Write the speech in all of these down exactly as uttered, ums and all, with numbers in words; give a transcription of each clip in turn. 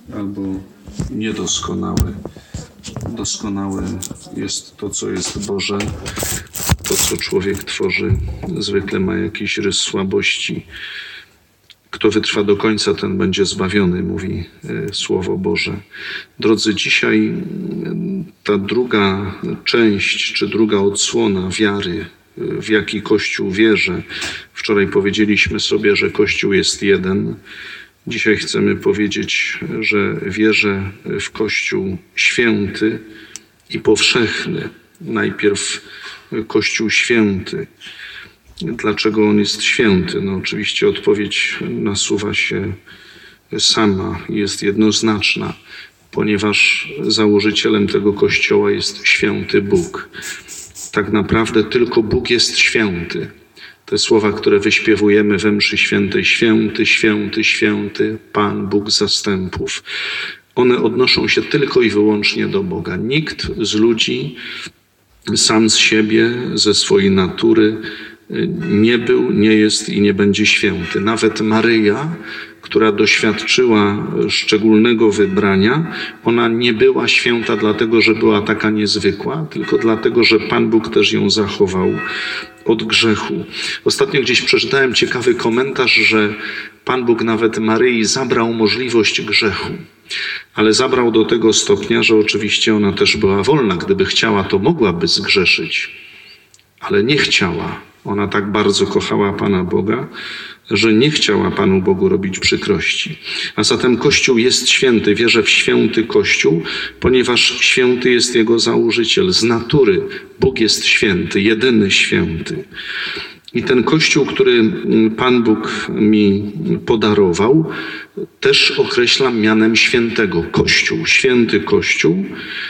albo niedoskonały. Doskonałe jest to, co jest Boże. To, co człowiek tworzy, zwykle ma jakiś rys słabości. Kto wytrwa do końca, ten będzie zbawiony, mówi Słowo Boże. Drodzy, dzisiaj ta druga część, czy druga odsłona wiary, w jaki Kościół wierzy. Wczoraj powiedzieliśmy sobie, że Kościół jest jeden. Dzisiaj chcemy powiedzieć, że wierzę w Kościół święty i powszechny. Najpierw Kościół święty. Dlaczego on jest święty? No oczywiście odpowiedź nasuwa się sama, jest jednoznaczna, ponieważ założycielem tego Kościoła jest święty Bóg. Tak naprawdę tylko Bóg jest święty. Te słowa, które wyśpiewujemy we mszy świętej, święty, święty, święty, Pan Bóg zastępów, one odnoszą się tylko i wyłącznie do Boga. Nikt z ludzi sam z siebie, ze swojej natury nie był, nie jest i nie będzie święty. Nawet Maryja, która doświadczyła szczególnego wybrania, ona nie była święta dlatego, że była taka niezwykła, tylko dlatego, że Pan Bóg też ją zachował od grzechu. Ostatnio gdzieś przeczytałem ciekawy komentarz, że Pan Bóg nawet Maryi zabrał możliwość grzechu, ale zabrał do tego stopnia, że oczywiście ona też była wolna. Gdyby chciała, to mogłaby zgrzeszyć, ale nie chciała. Ona tak bardzo kochała Pana Boga, że nie chciała Panu Bogu robić przykrości. A zatem Kościół jest święty. Wierzę w święty Kościół, ponieważ święty jest jego założyciel. Z natury Bóg jest święty, jedyny święty. I ten Kościół, który Pan Bóg mi podarował, też określam mianem świętego. Kościół, święty Kościół,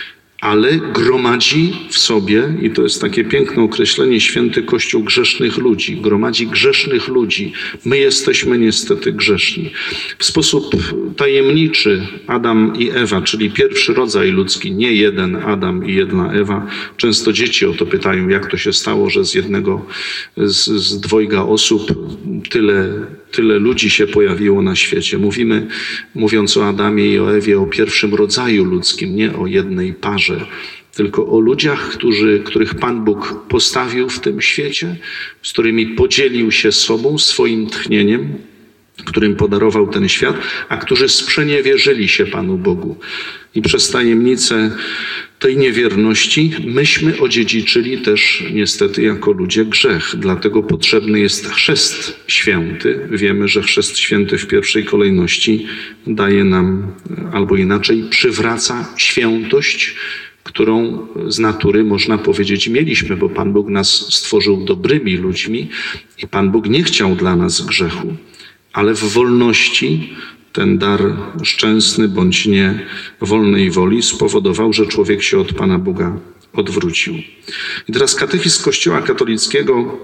ale gromadzi w sobie, i to jest takie piękne określenie, święty Kościół grzesznych ludzi. Gromadzi grzesznych ludzi. My jesteśmy niestety grzeszni. W sposób tajemniczy Adam i Ewa, czyli pierwszy rodzaj ludzki, nie jeden Adam i jedna Ewa. Często dzieci o to pytają, jak to się stało, że z jednego, z, z dwojga osób tyle, tyle ludzi się pojawiło na świecie. Mówimy, mówiąc o Adamie i o Ewie, o pierwszym rodzaju ludzkim, nie o jednej parze, tylko o ludziach, którzy, których Pan Bóg postawił w tym świecie, z którymi podzielił się sobą, swoim tchnieniem, którym podarował ten świat, a którzy sprzeniewierzyli się Panu Bogu. I przez tajemnicę tej niewierności myśmy odziedziczyli też niestety jako ludzie grzech. Dlatego potrzebny jest chrzest święty. Wiemy, że chrzest święty w pierwszej kolejności daje nam, albo inaczej, przywraca świętość, którą z natury, można powiedzieć, mieliśmy, bo Pan Bóg nas stworzył dobrymi ludźmi i Pan Bóg nie chciał dla nas grzechu. Ale w wolności ten dar szczęsny bądź nie wolnej woli spowodował, że człowiek się od Pana Boga odwrócił. I teraz katechizm Kościoła katolickiego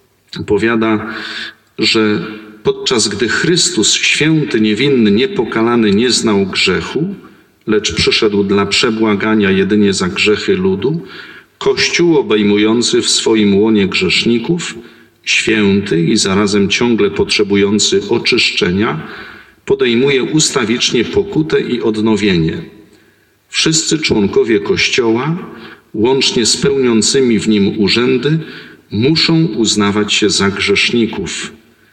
powiada, że podczas gdy Chrystus, święty, niewinny, niepokalany, nie znał grzechu, lecz przyszedł dla przebłagania jedynie za grzechy ludu, Kościół obejmujący w swoim łonie grzeszników, święty i zarazem ciągle potrzebujący oczyszczenia, podejmuje ustawicznie pokutę i odnowienie. Wszyscy członkowie Kościoła, łącznie z pełniącymi w nim urzędy, muszą uznawać się za grzeszników.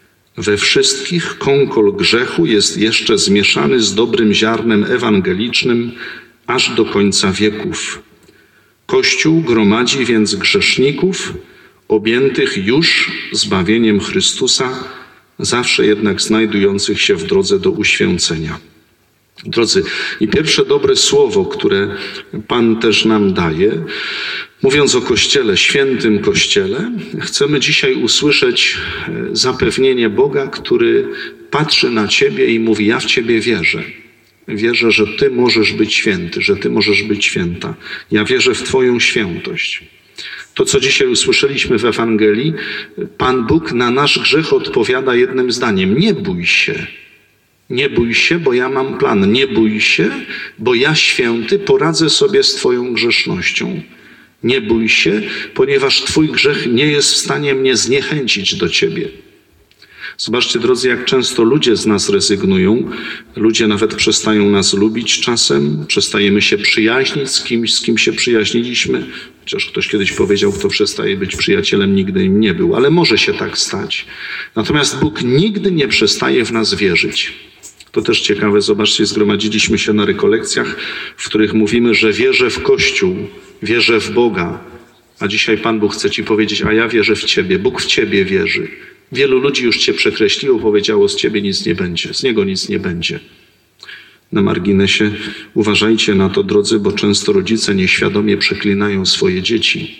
We wszystkich kąkol grzechu jest jeszcze zmieszany z dobrym ziarnem ewangelicznym aż do końca wieków. Kościół gromadzi więc grzeszników, objętych już zbawieniem Chrystusa, zawsze jednak znajdujących się w drodze do uświęcenia. Drodzy, i pierwsze dobre słowo, które Pan też nam daje, mówiąc o Kościele, świętym Kościele, chcemy dzisiaj usłyszeć zapewnienie Boga, który patrzy na Ciebie i mówi: ja w Ciebie wierzę. Wierzę, że Ty możesz być święty, że Ty możesz być święta. Ja wierzę w Twoją świętość. To, co dzisiaj usłyszeliśmy w Ewangelii, Pan Bóg na nasz grzech odpowiada jednym zdaniem: nie bój się. Nie bój się, bo ja mam plan. Nie bój się, bo ja, święty, poradzę sobie z Twoją grzesznością. Nie bój się, ponieważ Twój grzech nie jest w stanie mnie zniechęcić do Ciebie. Zobaczcie, drodzy, jak często ludzie z nas rezygnują. Ludzie nawet przestają nas lubić czasem, przestajemy się przyjaźnić z kimś, z kim się przyjaźniliśmy. Chociaż ktoś kiedyś powiedział, kto przestaje być przyjacielem, nigdy im nie był, ale może się tak stać. Natomiast Bóg nigdy nie przestaje w nas wierzyć. To też ciekawe, zobaczcie, zgromadziliśmy się na rekolekcjach, w których mówimy, że wierzę w Kościół, wierzę w Boga. A dzisiaj Pan Bóg chce ci powiedzieć, a ja wierzę w Ciebie, Bóg w Ciebie wierzy. Wielu ludzi już Cię przekreśliło, powiedziało, z Ciebie nic nie będzie, z Niego nic nie będzie. Na marginesie uważajcie na to, drodzy, bo często rodzice nieświadomie przeklinają swoje dzieci.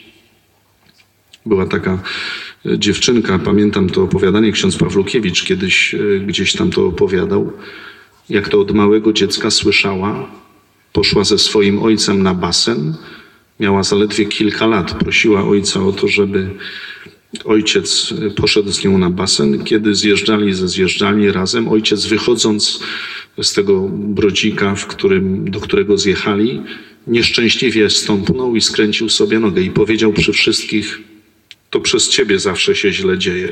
Była taka dziewczynka, pamiętam to opowiadanie, ksiądz Pawlukiewicz kiedyś gdzieś tam to opowiadał, jak to od małego dziecka słyszała, poszła ze swoim ojcem na basen, miała zaledwie kilka lat, prosiła ojca o to, żeby ojciec poszedł z nią na basen. Kiedy zjeżdżali ze zjeżdżalni razem, ojciec wychodząc z tego brodzika, w którym, do którego zjechali, nieszczęśliwie stąpnął i skręcił sobie nogę i powiedział przy wszystkich, to przez ciebie zawsze się źle dzieje.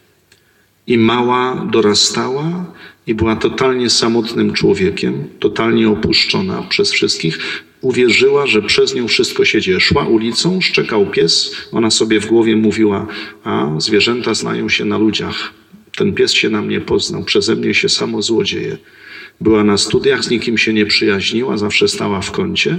I mała dorastała i była totalnie samotnym człowiekiem, totalnie opuszczona przez wszystkich. Uwierzyła, że przez nią wszystko się dzieje. Szła ulicą, szczekał pies, ona sobie w głowie mówiła, a zwierzęta znają się na ludziach. Ten pies się na mnie poznał, przeze mnie się samo zło dzieje. Była na studiach, z nikim się nie przyjaźniła, zawsze stała w kącie,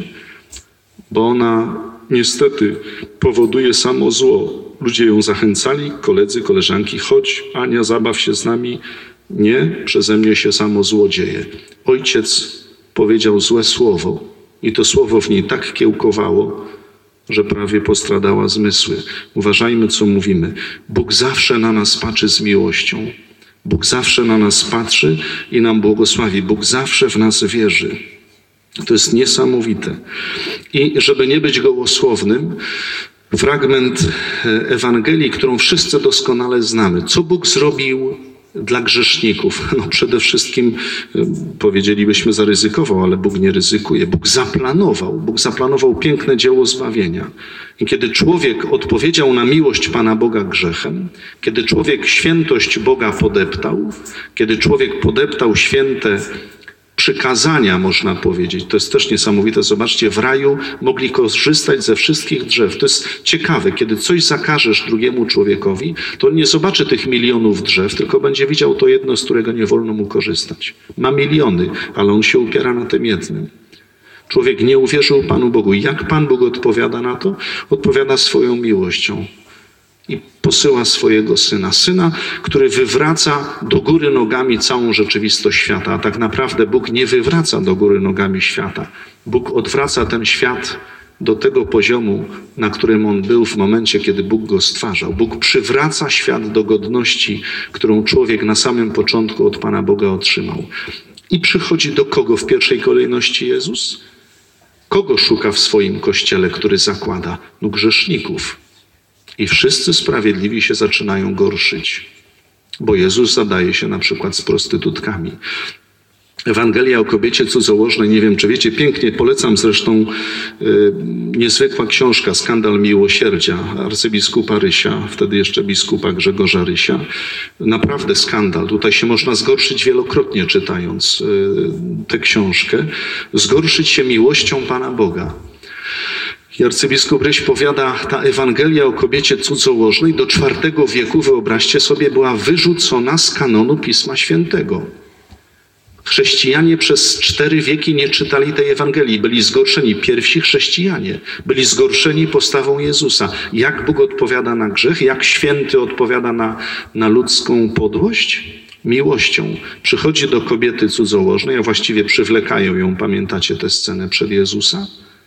bo ona niestety powoduje samo zło. Ludzie ją zachęcali, koledzy, koleżanki, chodź, Ania, zabaw się z nami. Nie, przeze mnie się samo zło dzieje. Ojciec powiedział złe słowo i to słowo w niej tak kiełkowało, że prawie postradała zmysły. Uważajmy, co mówimy. Bóg zawsze na nas patrzy z miłością. Bóg zawsze na nas patrzy i nam błogosławi. Bóg zawsze w nas wierzy. To jest niesamowite. I żeby nie być gołosłownym, fragment Ewangelii, którą wszyscy doskonale znamy. Co Bóg zrobił dla grzeszników? No przede wszystkim powiedzielibyśmy zaryzykował, ale Bóg nie ryzykuje. Bóg zaplanował. Bóg zaplanował piękne dzieło zbawienia. I kiedy człowiek odpowiedział na miłość Pana Boga grzechem, kiedy człowiek świętość Boga podeptał, kiedy człowiek podeptał święte przykazania, można powiedzieć. To jest też niesamowite. Zobaczcie, w raju mogli korzystać ze wszystkich drzew. To jest ciekawe. Kiedy coś zakażesz drugiemu człowiekowi, to on nie zobaczy tych milionów drzew, tylko będzie widział to jedno, z którego nie wolno mu korzystać. Ma miliony, ale on się upiera na tym jednym. Człowiek nie uwierzył Panu Bogu. Jak Pan Bóg odpowiada na to? Odpowiada swoją miłością. I posyła swojego Syna. Syna, który wywraca do góry nogami całą rzeczywistość świata. A tak naprawdę Bóg nie wywraca do góry nogami świata. Bóg odwraca ten świat do tego poziomu, na którym on był w momencie, kiedy Bóg go stwarzał. Bóg przywraca świat do godności, którą człowiek na samym początku od Pana Boga otrzymał. I przychodzi do kogo w pierwszej kolejności Jezus? Kogo szuka w swoim Kościele, który zakłada? No grzeszników. I wszyscy sprawiedliwi się zaczynają gorszyć, bo Jezus zadaje się na przykład z prostytutkami. Ewangelia o kobiecie cudzołożnej, nie wiem czy wiecie, pięknie polecam zresztą y, niezwykła książka Skandal miłosierdzia arcybiskupa Rysia, wtedy jeszcze biskupa Grzegorza Rysia. Naprawdę skandal. Tutaj się można zgorszyć wielokrotnie czytając y, tę książkę. Zgorszyć się miłością Pana Boga. I arcybiskup Ryś powiada, ta Ewangelia o kobiecie cudzołożnej do czwartego wieku, wyobraźcie sobie, była wyrzucona z kanonu Pisma Świętego. Chrześcijanie przez cztery wieki nie czytali tej Ewangelii, byli zgorszeni. Pierwsi chrześcijanie byli zgorszeni postawą Jezusa. Jak Bóg odpowiada na grzech, jak święty odpowiada na, na ludzką podłość? Miłością. Przychodzi do kobiety cudzołożnej, a właściwie przywlekają ją, pamiętacie tę scenę przed Jezusa?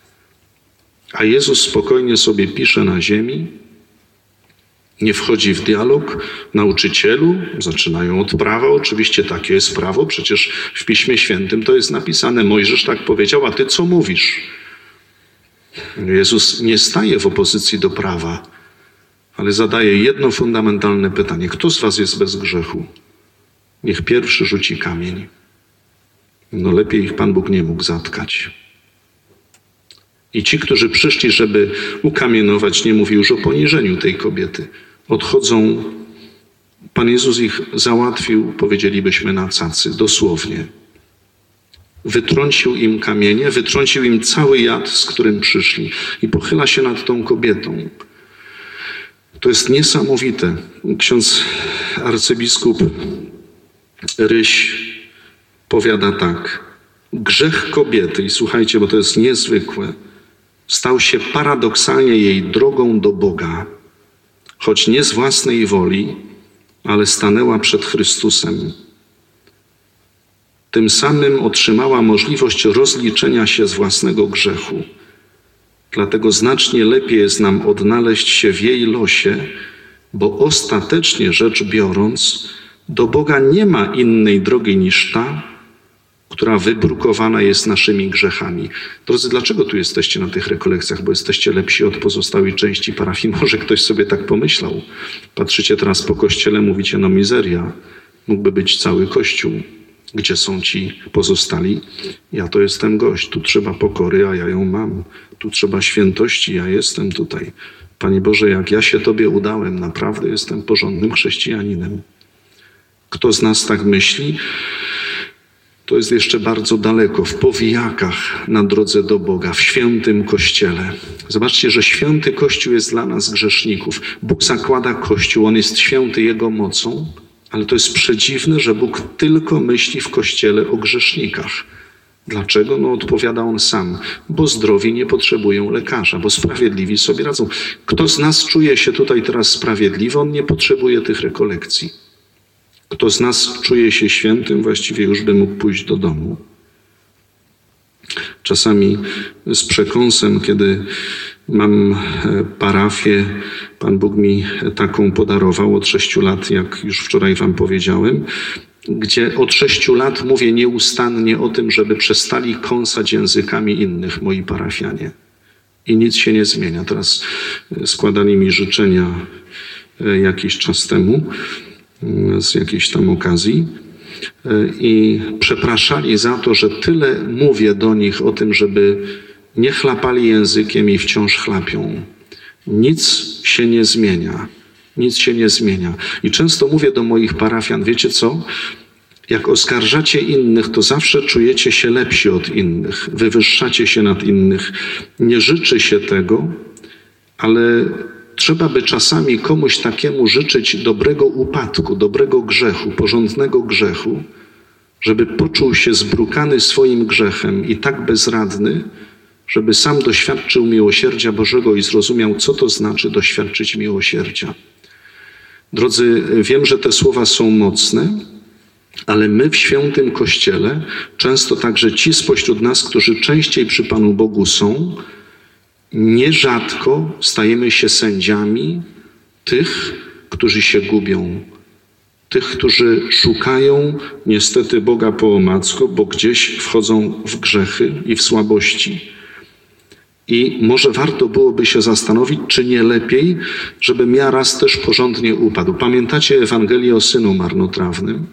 A Jezus spokojnie sobie pisze na ziemi, nie wchodzi w dialog. Nauczycielu, zaczynają od prawa, oczywiście takie jest prawo, przecież w Piśmie Świętym to jest napisane, Mojżesz tak powiedział, a ty co mówisz? Jezus nie staje w opozycji do prawa, ale zadaje jedno fundamentalne pytanie. Kto z was jest bez grzechu? Niech pierwszy rzuci kamień. No lepiej ich Pan Bóg nie mógł zatkać. I ci, którzy przyszli, żeby ukamienować, nie mówi już o poniżeniu tej kobiety, odchodzą Pan Jezus ich załatwił, powiedzielibyśmy, na cacy, dosłownie. Wytrącił im kamienie, wytrącił im cały jad, z którym przyszli i pochyla się nad tą kobietą. To jest niesamowite. Ksiądz arcybiskup Ryś powiada tak. Grzech kobiety, i słuchajcie, bo to jest niezwykłe, stał się paradoksalnie jej drogą do Boga, choć nie z własnej woli, ale stanęła przed Chrystusem. Tym samym otrzymała możliwość rozliczenia się z własnego grzechu. Dlatego znacznie lepiej jest nam odnaleźć się w jej losie, bo ostatecznie rzecz biorąc, do Boga nie ma innej drogi niż ta, która wybrukowana jest naszymi grzechami. Drodzy, dlaczego tu jesteście na tych rekolekcjach? Bo jesteście lepsi od pozostałej części parafii. Może ktoś sobie tak pomyślał. Patrzycie teraz po kościele, mówicie, no mizeria. Mógłby być cały kościół. Gdzie są ci pozostali? Ja to jestem gość. Tu trzeba pokory, a ja ją mam. Tu trzeba świętości, ja jestem tutaj. Panie Boże, jak ja się Tobie udałem, naprawdę jestem porządnym chrześcijaninem. Kto z nas tak myśli? To jest jeszcze bardzo daleko, w powijakach na drodze do Boga, w świętym Kościele. Zobaczcie, że święty Kościół jest dla nas grzeszników. Bóg zakłada Kościół, on jest święty Jego mocą, ale to jest przedziwne, że Bóg tylko myśli w Kościele o grzesznikach. Dlaczego? No odpowiada on sam, bo zdrowi nie potrzebują lekarza, bo sprawiedliwi sobie radzą. Kto z nas czuje się tutaj teraz sprawiedliwy, on nie potrzebuje tych rekolekcji. Kto z nas czuje się świętym, właściwie już by mógł pójść do domu. Czasami z przekąsem, kiedy mam parafię, Pan Bóg mi taką podarował od sześciu lat, jak już wczoraj wam powiedziałem, gdzie od sześciu lat mówię nieustannie o tym, żeby przestali kąsać językami innych moi parafianie. I nic się nie zmienia. Teraz składali mi życzenia jakiś czas temu, z jakiejś tam okazji i przepraszali za to, że tyle mówię do nich o tym, żeby nie chlapali językiem i wciąż chlapią. Nic się nie zmienia. Nic się nie zmienia. I często mówię do moich parafian, wiecie co? Jak oskarżacie innych, to zawsze czujecie się lepsi od innych. Wywyższacie się nad innych. Nie życzy się tego, ale trzeba by czasami komuś takiemu życzyć dobrego upadku, dobrego grzechu, porządnego grzechu, żeby poczuł się zbrukany swoim grzechem i tak bezradny, żeby sam doświadczył miłosierdzia Bożego i zrozumiał, co to znaczy doświadczyć miłosierdzia. Drodzy, wiem, że te słowa są mocne, ale my w świętym Kościele, często także ci spośród nas, którzy częściej przy Panu Bogu są, nierzadko stajemy się sędziami tych, którzy się gubią. Tych, którzy szukają niestety Boga po omacku, bo gdzieś wchodzą w grzechy i w słabości. I może warto byłoby się zastanowić, czy nie lepiej, żebym ja raz też porządnie upadł. Pamiętacie Ewangelię o synu marnotrawnym?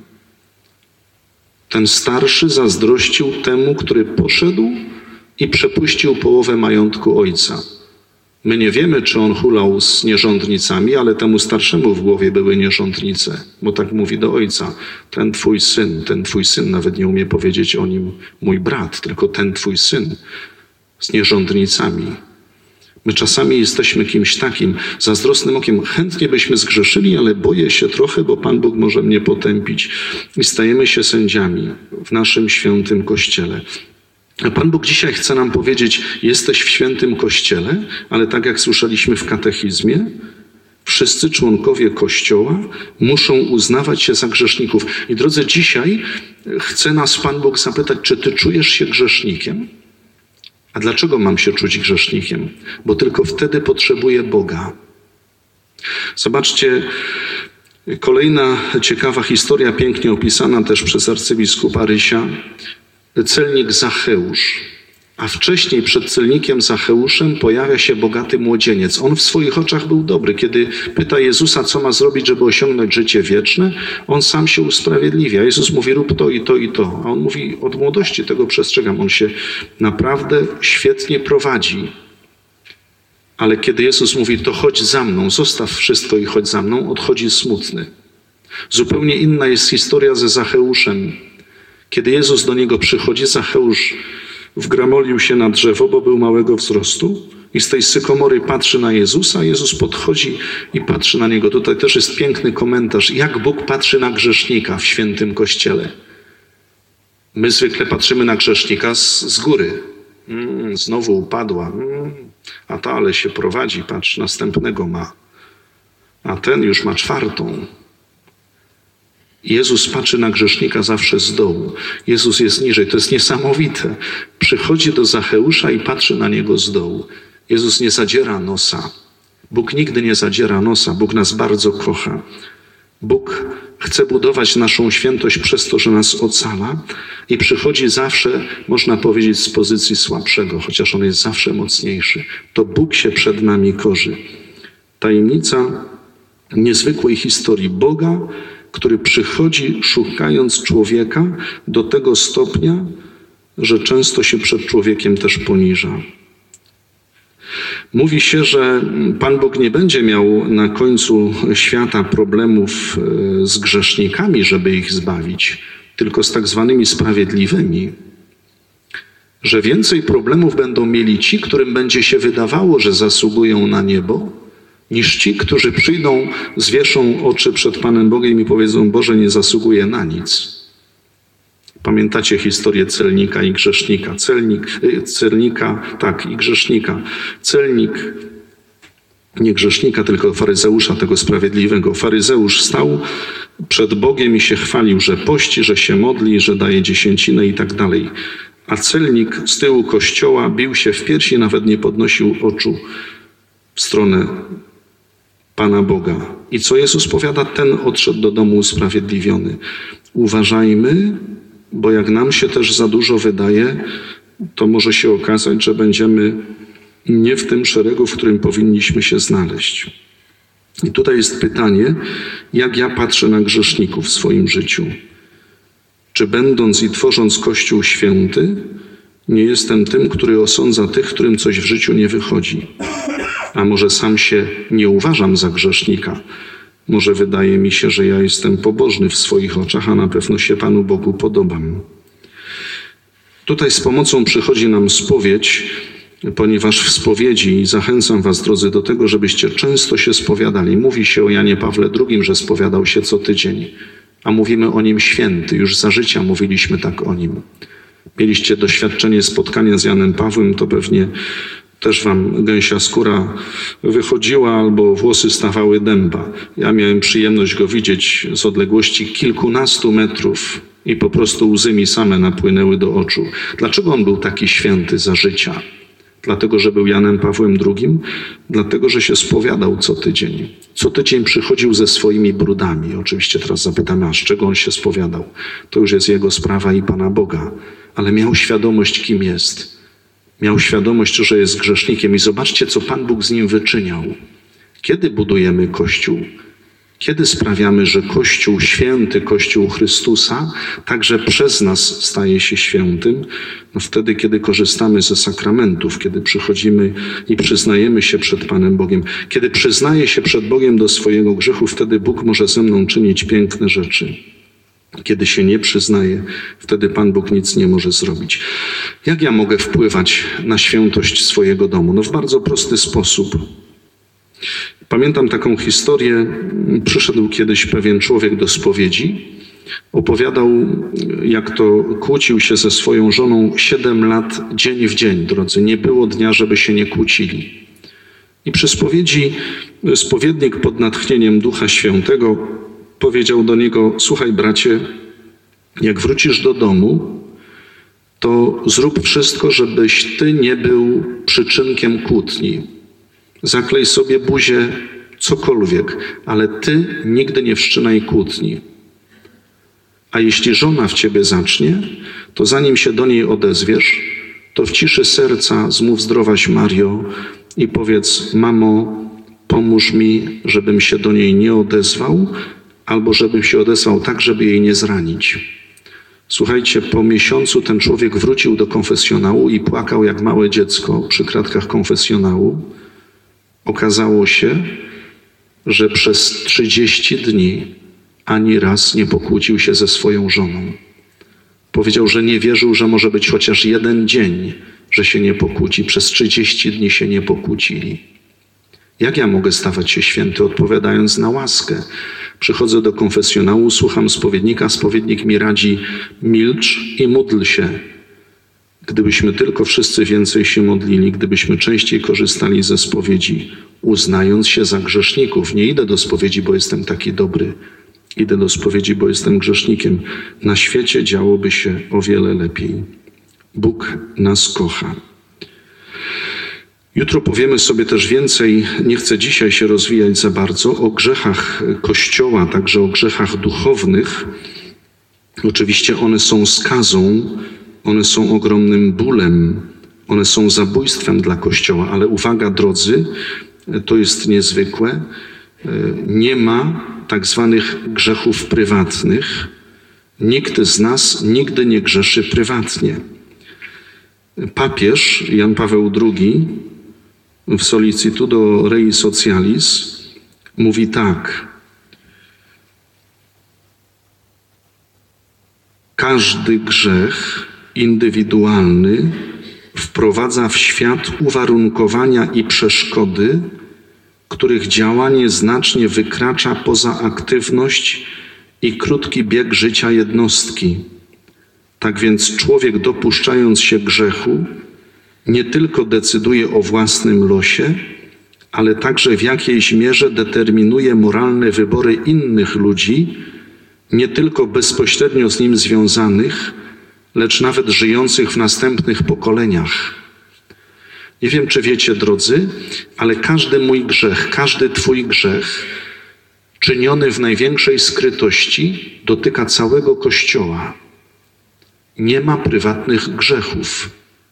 Ten starszy zazdrościł temu, który poszedł i przepuścił połowę majątku ojca. My nie wiemy, czy on hulał z nierządnicami, ale temu starszemu w głowie były nierządnice, bo tak mówi do ojca. Ten twój syn, ten twój syn, nawet nie umie powiedzieć o nim mój brat, tylko ten twój syn z nierządnicami. My czasami jesteśmy kimś takim zazdrosnym okiem. Chętnie byśmy zgrzeszyli, ale boję się trochę, bo Pan Bóg może mnie potępić. I stajemy się sędziami w naszym świętym Kościele. A Pan Bóg dzisiaj chce nam powiedzieć, jesteś w świętym Kościele, ale tak jak słyszeliśmy w katechizmie, wszyscy członkowie Kościoła muszą uznawać się za grzeszników. I drodzy, dzisiaj chce nas Pan Bóg zapytać, czy ty czujesz się grzesznikiem? A dlaczego mam się czuć grzesznikiem? Bo tylko wtedy potrzebuję Boga. Zobaczcie, kolejna ciekawa historia, pięknie opisana też przez arcybiskupa Rysia. Celnik Zacheusz. A wcześniej przed celnikiem Zacheuszem pojawia się bogaty młodzieniec. On w swoich oczach był dobry. Kiedy pyta Jezusa, co ma zrobić, żeby osiągnąć życie wieczne, on sam się usprawiedliwia. Jezus mówi, rób to i to i to. A on mówi, od młodości tego przestrzegam. On się naprawdę świetnie prowadzi. Ale kiedy Jezus mówi, to chodź za mną, zostaw wszystko i chodź za mną, odchodzi smutny. Zupełnie inna jest historia ze Zacheuszem. Kiedy Jezus do niego przychodzi, Zacheusz wgramolił się na drzewo, bo był małego wzrostu i z tej sykomory patrzy na Jezusa. Jezus podchodzi i patrzy na niego. Tutaj też jest piękny komentarz, jak Bóg patrzy na grzesznika w świętym Kościele. My zwykle patrzymy na grzesznika z, z góry. Mm, znowu upadła. Mm, a ta ale się prowadzi, patrz, następnego ma. A ten już ma czwartą. Jezus patrzy na grzesznika zawsze z dołu. Jezus jest niżej. To jest niesamowite. Przychodzi do Zacheusza i patrzy na niego z dołu. Jezus nie zadziera nosa. Bóg nigdy nie zadziera nosa. Bóg nas bardzo kocha. Bóg chce budować naszą świętość przez to, że nas ocala i przychodzi zawsze, można powiedzieć, z pozycji słabszego, chociaż On jest zawsze mocniejszy. To Bóg się przed nami korzy. Tajemnica niezwykłej historii Boga, który przychodzi szukając człowieka do tego stopnia, że często się przed człowiekiem też poniża. Mówi się, że Pan Bóg nie będzie miał na końcu świata problemów z grzesznikami, żeby ich zbawić, tylko z tak zwanymi sprawiedliwymi. Że więcej problemów będą mieli ci, którym będzie się wydawało, że zasługują na niebo, niż ci, którzy przyjdą, zwieszą oczy przed Panem Bogiem i powiedzą: Boże, nie zasługuję na nic. Pamiętacie historię celnika i grzesznika. Celnik, celnika, tak, i grzesznika. Celnik, nie grzesznika, tylko faryzeusza, tego sprawiedliwego. Faryzeusz stał przed Bogiem i się chwalił, że pości, że się modli, że daje dziesięcinę i tak dalej. A celnik z tyłu kościoła bił się w piersi, nawet nie podnosił oczu w stronę Pana Boga. I co Jezus powiada? Ten odszedł do domu usprawiedliwiony. Uważajmy, bo jak nam się też za dużo wydaje, to może się okazać, że będziemy nie w tym szeregu, w którym powinniśmy się znaleźć. I tutaj jest pytanie, jak ja patrzę na grzeszników w swoim życiu. Czy będąc i tworząc Kościół święty, nie jestem tym, który osądza tych, którym coś w życiu nie wychodzi? A może sam się nie uważam za grzesznika? Może wydaje mi się, że ja jestem pobożny w swoich oczach, a na pewno się Panu Bogu podobam. Tutaj z pomocą przychodzi nam spowiedź, ponieważ w spowiedzi, i zachęcam was, drodzy, do tego, żebyście często się spowiadali. Mówi się o Janie Pawle drugim, że spowiadał się co tydzień, a mówimy o nim święty. Już za życia mówiliśmy tak o nim. Mieliście doświadczenie spotkania z Janem Pawłem, to pewnie też wam gęsia skóra wychodziła albo włosy stawały dęba. Ja miałem przyjemność go widzieć z odległości kilkunastu metrów i po prostu łzy mi same napłynęły do oczu. Dlaczego on był taki święty za życia? Dlatego, że był Janem Pawłem drugim? Dlatego, że się spowiadał co tydzień. Co tydzień przychodził ze swoimi brudami. Oczywiście teraz zapytamy, a z czego on się spowiadał? To już jest jego sprawa i Pana Boga. Ale miał świadomość, kim jest. Miał świadomość, że jest grzesznikiem. I zobaczcie, co Pan Bóg z nim wyczyniał. Kiedy budujemy Kościół? Kiedy sprawiamy, że Kościół święty, Kościół Chrystusa, także przez nas staje się świętym? No wtedy, kiedy korzystamy ze sakramentów, kiedy przychodzimy i przyznajemy się przed Panem Bogiem. Kiedy przyznaję się przed Bogiem do swojego grzechu, wtedy Bóg może ze mną czynić piękne rzeczy. Kiedy się nie przyznaję, wtedy Pan Bóg nic nie może zrobić. Jak ja mogę wpływać na świętość swojego domu? No w bardzo prosty sposób. Pamiętam taką historię. Przyszedł kiedyś pewien człowiek do spowiedzi. Opowiadał, jak to kłócił się ze swoją żoną siedem lat dzień w dzień, drodzy. Nie było dnia, żeby się nie kłócili. I przy spowiedzi spowiednik pod natchnieniem Ducha Świętego powiedział do niego: słuchaj, bracie, jak wrócisz do domu, to zrób wszystko, żebyś ty nie był przyczynkiem kłótni. Zaklej sobie buzię, cokolwiek, ale ty nigdy nie wszczynaj kłótni. A jeśli żona w ciebie zacznie, to zanim się do niej odezwiesz, to w ciszy serca zmów zdrowaś Mario i powiedz: mamo, pomóż mi, żebym się do niej nie odezwał, albo żebym się odezwał tak, żeby jej nie zranić. Słuchajcie, po miesiącu ten człowiek wrócił do konfesjonału i płakał jak małe dziecko przy kratkach konfesjonału. Okazało się, że przez trzydzieści dni ani raz nie pokłócił się ze swoją żoną. Powiedział, że nie wierzył, że może być chociaż jeden dzień, że się nie pokłóci. Przez trzydzieści dni się nie pokłócili. Jak ja mogę stawać się święty, odpowiadając na łaskę? Przychodzę do konfesjonału, słucham spowiednika, spowiednik mi radzi: milcz i módl się. Gdybyśmy tylko wszyscy więcej się modlili, gdybyśmy częściej korzystali ze spowiedzi, uznając się za grzeszników. Nie idę do spowiedzi, bo jestem taki dobry. Idę do spowiedzi, bo jestem grzesznikiem. Na świecie działoby się o wiele lepiej. Bóg nas kocha. Jutro powiemy sobie też więcej, nie chcę dzisiaj się rozwijać za bardzo, o grzechach Kościoła, także o grzechach duchownych. Oczywiście one są skazą, one są ogromnym bólem, one są zabójstwem dla Kościoła, ale uwaga, drodzy, to jest niezwykłe. Nie ma tak zwanych grzechów prywatnych. Nikt z nas nigdy nie grzeszy prywatnie. Papież Jan Paweł drugi w Solicitudo Rei Socialis mówi tak: każdy grzech indywidualny wprowadza w świat uwarunkowania i przeszkody, których działanie znacznie wykracza poza aktywność i krótki bieg życia jednostki. Tak więc człowiek, dopuszczając się grzechu, nie tylko decyduje o własnym losie, ale także w jakiejś mierze determinuje moralne wybory innych ludzi, nie tylko bezpośrednio z nim związanych, lecz nawet żyjących w następnych pokoleniach. Nie wiem, czy wiecie, drodzy, ale każdy mój grzech, każdy twój grzech, czyniony w największej skrytości, dotyka całego Kościoła. Nie ma prywatnych grzechów.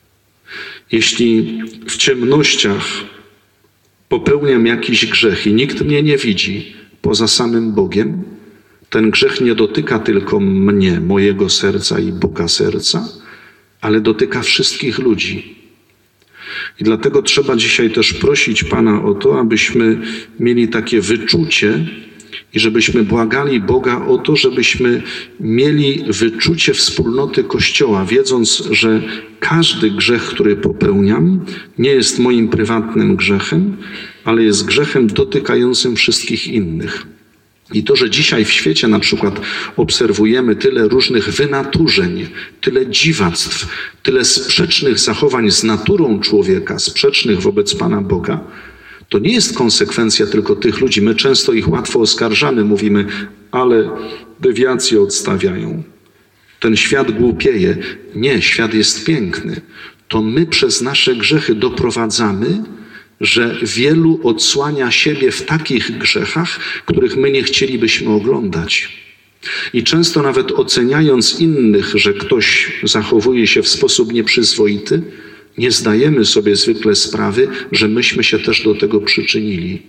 Jeśli w ciemnościach popełniam jakiś grzech i nikt mnie nie widzi poza samym Bogiem, ten grzech nie dotyka tylko mnie, mojego serca i Boga serca, ale dotyka wszystkich ludzi. I dlatego trzeba dzisiaj też prosić Pana o to, abyśmy mieli takie wyczucie i żebyśmy błagali Boga o to, żebyśmy mieli wyczucie wspólnoty Kościoła, wiedząc, że każdy grzech, który popełniam, nie jest moim prywatnym grzechem, ale jest grzechem dotykającym wszystkich innych. I to, że dzisiaj w świecie na przykład obserwujemy tyle różnych wynaturzeń, tyle dziwactw, tyle sprzecznych zachowań z naturą człowieka, sprzecznych wobec Pana Boga, to nie jest konsekwencja tylko tych ludzi. My często ich łatwo oskarżamy, mówimy, ale dewiacje odstawiają. Ten świat głupieje. Nie, świat jest piękny. To my przez nasze grzechy doprowadzamy, że wielu odsłania siebie w takich grzechach, których my nie chcielibyśmy oglądać. I często nawet oceniając innych, że ktoś zachowuje się w sposób nieprzyzwoity, nie zdajemy sobie zwykle sprawy, że myśmy się też do tego przyczynili.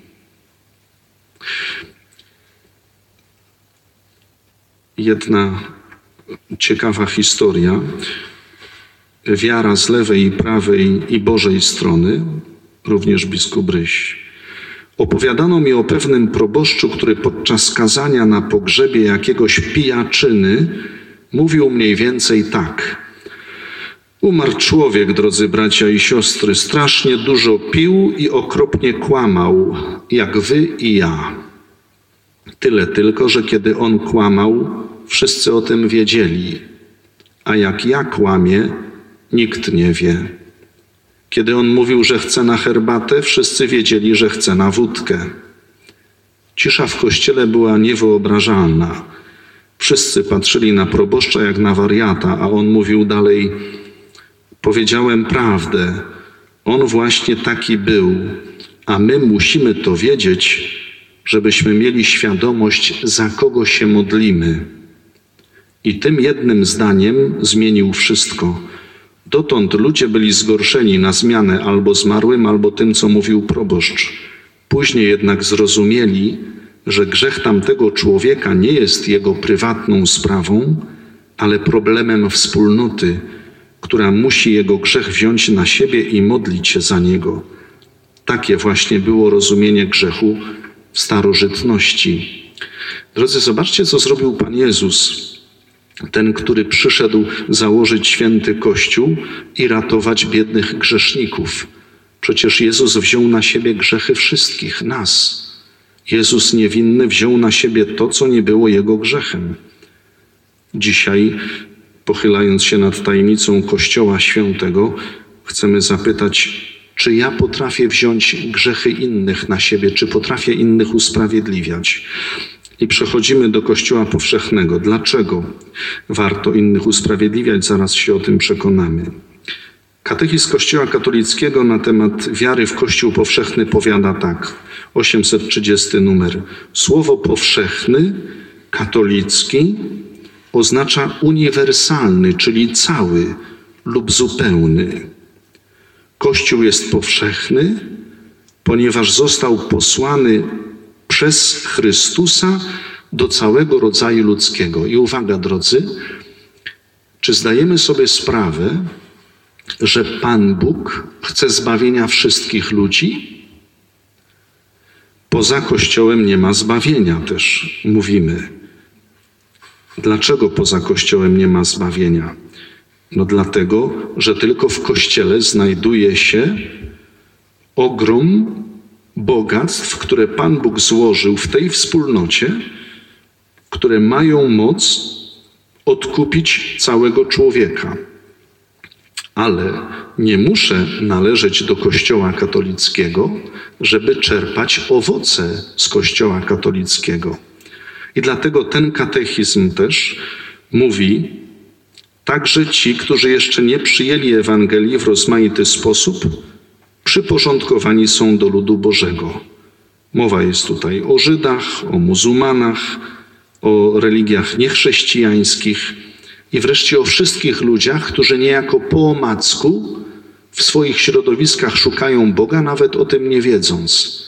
Jedna ciekawa historia. Wiara z lewej i prawej i Bożej strony, również biskup Ryś. Opowiadano mi o pewnym proboszczu, który podczas kazania na pogrzebie jakiegoś pijaczyny mówił mniej więcej tak: umarł człowiek, drodzy bracia i siostry, strasznie dużo pił i okropnie kłamał, jak wy i ja. Tyle tylko, że kiedy on kłamał, wszyscy o tym wiedzieli, a jak ja kłamię, nikt nie wie. Kiedy on mówił, że chce na herbatę, wszyscy wiedzieli, że chce na wódkę. Cisza w kościele była niewyobrażalna. Wszyscy patrzyli na proboszcza jak na wariata, a on mówił dalej: powiedziałem prawdę, on właśnie taki był, a my musimy to wiedzieć, żebyśmy mieli świadomość, za kogo się modlimy. I tym jednym zdaniem zmienił wszystko. Dotąd ludzie byli zgorszeni na zmianę albo zmarłym, albo tym, co mówił proboszcz. Później jednak zrozumieli, że grzech tamtego człowieka nie jest jego prywatną sprawą, ale problemem wspólnoty, która musi jego grzech wziąć na siebie i modlić się za niego. Takie właśnie było rozumienie grzechu w starożytności. Drodzy, zobaczcie, co zrobił Pan Jezus. Ten, który przyszedł założyć święty Kościół i ratować biednych grzeszników. Przecież Jezus wziął na siebie grzechy wszystkich nas. Jezus niewinny wziął na siebie to, co nie było Jego grzechem. Dzisiaj, pochylając się nad tajemnicą Kościoła Świętego, chcemy zapytać, czy ja potrafię wziąć grzechy innych na siebie, czy potrafię innych usprawiedliwiać? I przechodzimy do Kościoła Powszechnego. Dlaczego warto innych usprawiedliwiać? Zaraz się o tym przekonamy. Katechizm Kościoła Katolickiego na temat wiary w Kościół Powszechny powiada tak, osiemset trzydziesty numer. Słowo powszechny, katolicki oznacza uniwersalny, czyli cały lub zupełny. Kościół jest powszechny, ponieważ został posłany przez Chrystusa do całego rodzaju ludzkiego. I uwaga, drodzy, czy zdajemy sobie sprawę, że Pan Bóg chce zbawienia wszystkich ludzi? Poza Kościołem nie ma zbawienia też, mówimy. Dlaczego poza Kościołem nie ma zbawienia? No dlatego, że tylko w Kościele znajduje się ogrom bogactw, które Pan Bóg złożył w tej wspólnocie, które mają moc odkupić całego człowieka. Ale nie muszę należeć do Kościoła katolickiego, żeby czerpać owoce z Kościoła katolickiego. I dlatego ten katechizm też mówi, także ci, którzy jeszcze nie przyjęli Ewangelii w rozmaity sposób, przyporządkowani są do ludu Bożego. Mowa jest tutaj o Żydach, o muzułmanach, o religiach niechrześcijańskich i wreszcie o wszystkich ludziach, którzy niejako po omacku w swoich środowiskach szukają Boga, nawet o tym nie wiedząc.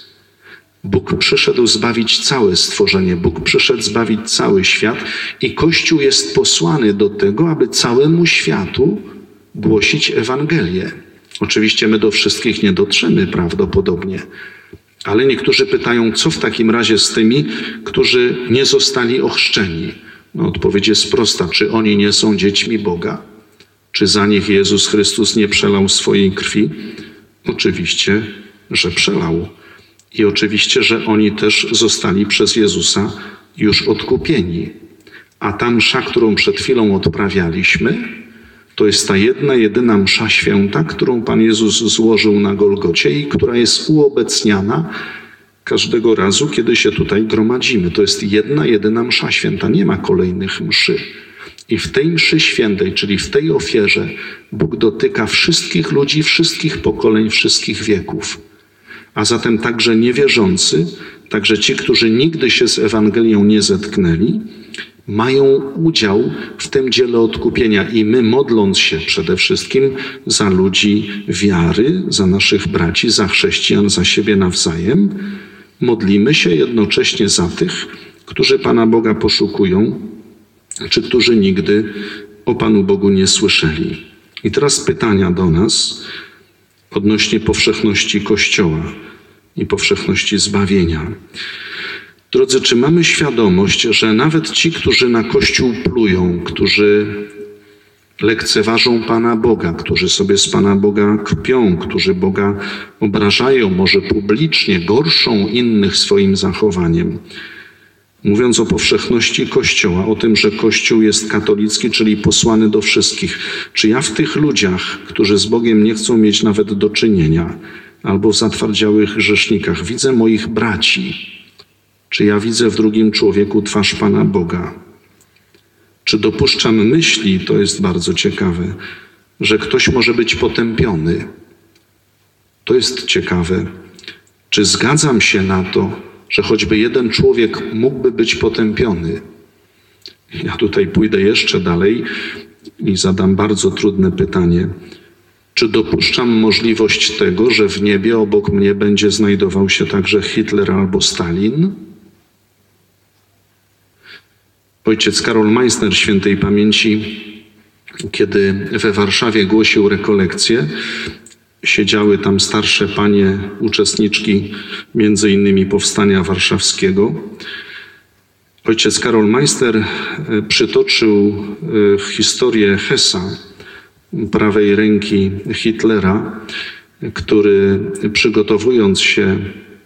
Bóg przyszedł zbawić całe stworzenie, Bóg przyszedł zbawić cały świat i Kościół jest posłany do tego, aby całemu światu głosić Ewangelię. Oczywiście my do wszystkich nie dotrzemy prawdopodobnie, ale niektórzy pytają, co w takim razie z tymi, którzy nie zostali ochrzczeni? No, odpowiedź jest prosta. Czy oni nie są dziećmi Boga? Czy za nich Jezus Chrystus nie przelał swojej krwi? Oczywiście, że przelał. I oczywiście, że oni też zostali przez Jezusa już odkupieni. A ta msza, którą przed chwilą odprawialiśmy, to jest ta jedna, jedyna msza święta, którą Pan Jezus złożył na Golgocie i która jest uobecniana każdego razu, kiedy się tutaj gromadzimy. To jest jedna, jedyna msza święta. Nie ma kolejnych mszy. I w tej mszy świętej, czyli w tej ofierze, Bóg dotyka wszystkich ludzi, wszystkich pokoleń, wszystkich wieków. A zatem także niewierzący, także ci, którzy nigdy się z Ewangelią nie zetknęli, mają udział w tym dziele odkupienia i my, modląc się przede wszystkim za ludzi wiary, za naszych braci, za chrześcijan, za siebie nawzajem, modlimy się jednocześnie za tych, którzy Pana Boga poszukują, czy którzy nigdy o Panu Bogu nie słyszeli. I teraz pytania do nas odnośnie powszechności Kościoła i powszechności zbawienia. Drodzy, czy mamy świadomość, że nawet ci, którzy na Kościół plują, którzy lekceważą Pana Boga, którzy sobie z Pana Boga kpią, którzy Boga obrażają, może publicznie, gorszą innych swoim zachowaniem, mówiąc o powszechności Kościoła, o tym, że Kościół jest katolicki, czyli posłany do wszystkich, czy ja w tych ludziach, którzy z Bogiem nie chcą mieć nawet do czynienia, albo w zatwardziałych grzesznikach, widzę moich braci? Czy ja widzę w drugim człowieku twarz Pana Boga? Czy dopuszczam myśli, to jest bardzo ciekawe, że ktoś może być potępiony? To jest ciekawe. Czy zgadzam się na to, że choćby jeden człowiek mógłby być potępiony? Ja tutaj pójdę jeszcze dalej i zadam bardzo trudne pytanie. Czy dopuszczam możliwość tego, że w niebie obok mnie będzie znajdował się także Hitler albo Stalin? Ojciec Karol Meissner świętej pamięci, kiedy we Warszawie głosił rekolekcje, siedziały tam starsze panie, uczestniczki między innymi Powstania Warszawskiego, Ojciec Karol Meister przytoczył historię Hessa, prawej ręki Hitlera, który przygotowując się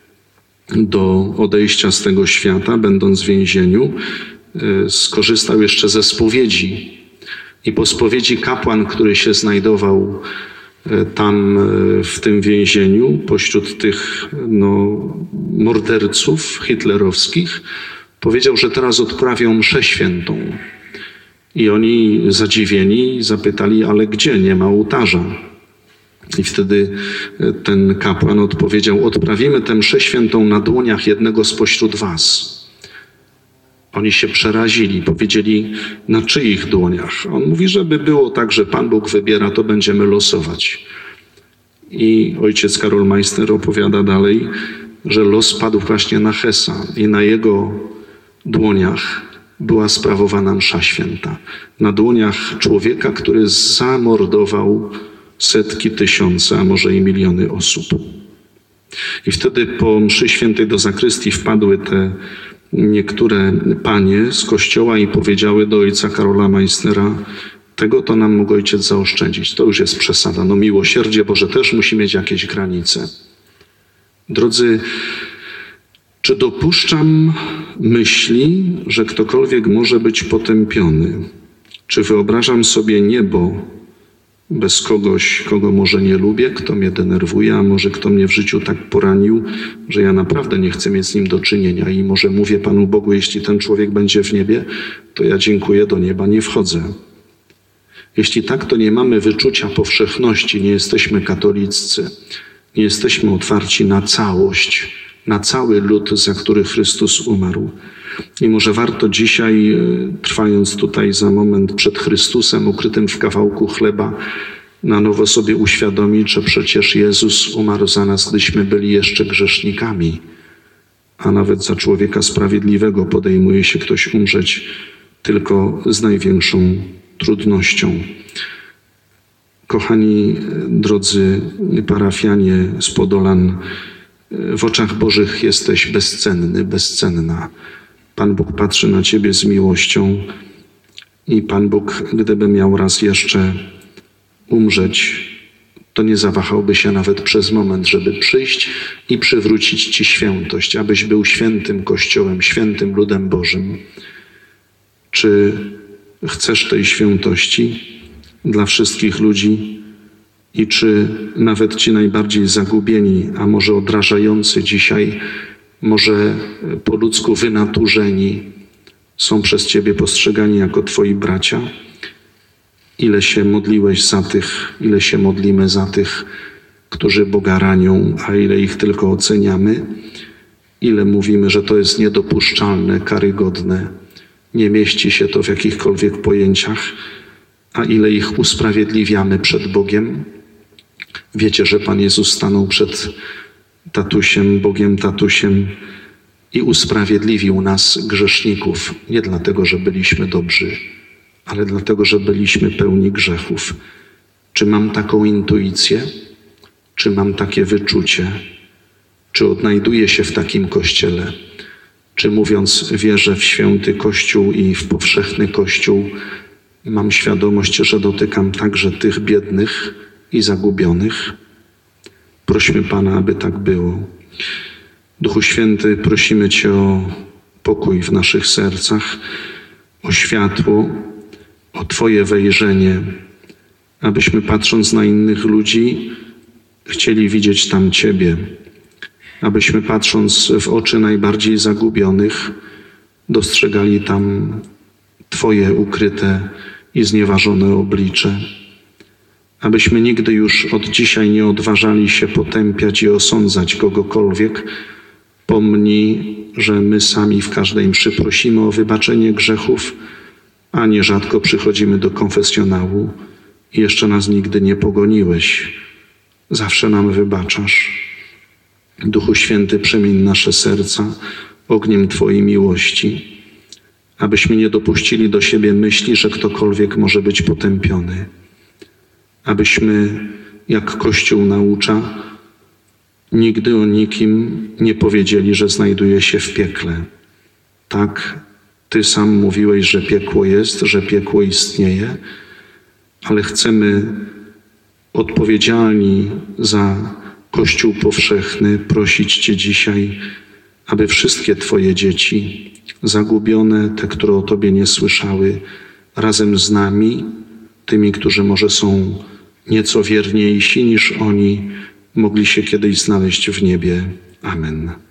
do odejścia z tego świata, będąc w więzieniu, skorzystał jeszcze ze spowiedzi. I po spowiedzi kapłan, który się znajdował tam w tym więzieniu, pośród tych no, morderców hitlerowskich, powiedział, że teraz odprawią mszę świętą. I oni zadziwieni zapytali, ale gdzie? Nie ma ołtarza. I wtedy ten kapłan odpowiedział, odprawimy tę mszę świętą na dłoniach jednego spośród was. Oni się przerazili, powiedzieli, na czyich dłoniach? On mówi, żeby było tak, że Pan Bóg wybiera, to będziemy losować. I ojciec Karol Meister opowiada dalej, że los padł właśnie na Hessa i na jego dłoniach była sprawowana msza święta. Na dłoniach człowieka, który zamordował setki, tysiące, a może i miliony osób. I wtedy po mszy świętej do zakrystii wpadły te niektóre panie z kościoła i powiedziały do ojca Karola Meistera, tego to nam mógł ojciec zaoszczędzić. To już jest przesada. No miłosierdzie Boże też musi mieć jakieś granice. Drodzy, czy dopuszczam myśli, że ktokolwiek może być potępiony? Czy wyobrażam sobie niebo bez kogoś, kogo może nie lubię, kto mnie denerwuje, a może kto mnie w życiu tak poranił, że ja naprawdę nie chcę mieć z nim do czynienia i może mówię Panu Bogu, jeśli ten człowiek będzie w niebie, to ja dziękuję, do nieba nie wchodzę. Jeśli tak, to nie mamy wyczucia powszechności, nie jesteśmy katoliccy, nie jesteśmy otwarci na całość, na cały lud, za który Chrystus umarł. I może warto dzisiaj, trwając tutaj za moment przed Chrystusem, ukrytym w kawałku chleba, na nowo sobie uświadomić, że przecież Jezus umarł za nas, gdyśmy byli jeszcze grzesznikami, a nawet za człowieka sprawiedliwego podejmuje się ktoś umrzeć tylko z największą trudnością. Kochani, drodzy parafianie z Podolan, w oczach Bożych jesteś bezcenny, bezcenna. Pan Bóg patrzy na ciebie z miłością i Pan Bóg, gdyby miał raz jeszcze umrzeć, to nie zawahałby się nawet przez moment, żeby przyjść i przywrócić ci świętość, abyś był świętym Kościołem, świętym ludem Bożym. Czy chcesz tej świętości dla wszystkich ludzi i czy nawet ci najbardziej zagubieni, a może odrażający dzisiaj, może po ludzku wynaturzeni, są przez ciebie postrzegani jako twoi bracia? Ile się modliłeś za tych, ile się modlimy za tych, którzy Boga ranią, a ile ich tylko oceniamy? Ile mówimy, że to jest niedopuszczalne, karygodne, nie mieści się to w jakichkolwiek pojęciach, a ile ich usprawiedliwiamy przed Bogiem? Wiecie, że Pan Jezus stanął przed tatusiem, Bogiem tatusiem i usprawiedliwił nas, grzeszników, nie dlatego, że byliśmy dobrzy, ale dlatego, że byliśmy pełni grzechów. Czy mam taką intuicję? Czy mam takie wyczucie? Czy odnajduję się w takim Kościele? Czy mówiąc wierzę w święty Kościół i w powszechny Kościół, mam świadomość, że dotykam także tych biednych i zagubionych? Prośmy Pana, aby tak było. Duchu Święty, prosimy Cię o pokój w naszych sercach, o światło, o Twoje wejrzenie, abyśmy patrząc na innych ludzi chcieli widzieć tam Ciebie, abyśmy patrząc w oczy najbardziej zagubionych dostrzegali tam Twoje ukryte i znieważone oblicze. Abyśmy nigdy już od dzisiaj nie odważali się potępiać i osądzać kogokolwiek. Pomnij, że my sami w każdej mszy prosimy o wybaczenie grzechów, a nierzadko przychodzimy do konfesjonału i jeszcze nas nigdy nie pogoniłeś. Zawsze nam wybaczasz. Duchu Święty, przemień nasze serca ogniem Twojej miłości, abyśmy nie dopuścili do siebie myśli, że ktokolwiek może być potępiony. Abyśmy, jak Kościół naucza, nigdy o nikim nie powiedzieli, że znajduje się w piekle. Tak, Ty sam mówiłeś, że piekło jest, że piekło istnieje, ale chcemy odpowiedzialni za Kościół powszechny prosić Cię dzisiaj, aby wszystkie Twoje dzieci, zagubione, te, które o Tobie nie słyszały, razem z nami, tymi, którzy może są nieco wierniejsi niż oni, mogli się kiedyś znaleźć w niebie. Amen.